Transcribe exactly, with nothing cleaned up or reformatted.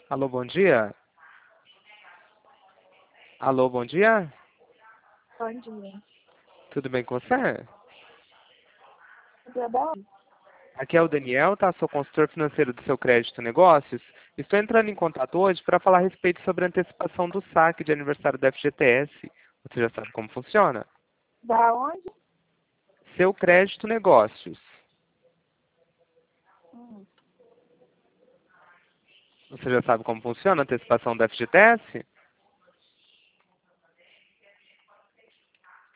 Alô, bom dia? Alô, bom dia? Bom dia. Tudo bem com você? Tudo bom? Aqui é o Daniel, tá? Sou consultor financeiro do seu Crédito Negócios. Estou entrando em contato hoje para falar a respeito sobre a antecipação do saque de aniversário do F G T S. Você já sabe como funciona? Da onde? Seu Crédito Negócios. Hum. Você já sabe como funciona a antecipação do F G T S?